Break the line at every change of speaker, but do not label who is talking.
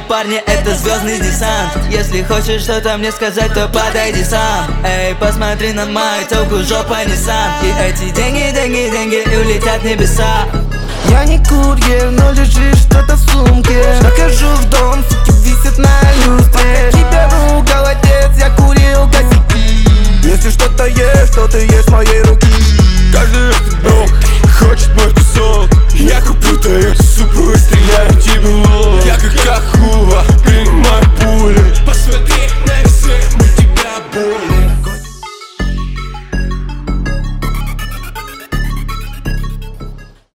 парни, это звездный десант. Если хочешь что-то мне сказать, то подойди сам. Эй, посмотри на мою телку, жопа Nissan. И эти деньги и улетят в небеса.
Я не курьер, но лежит что-то в сумке. Захожу в дом, суки висят на люстре. Не беру голодец, я курил косяки.
Если что-то есть, то ты есть моей руки. Каждый этот бог хочет мой кусок. Я куплю твою суpu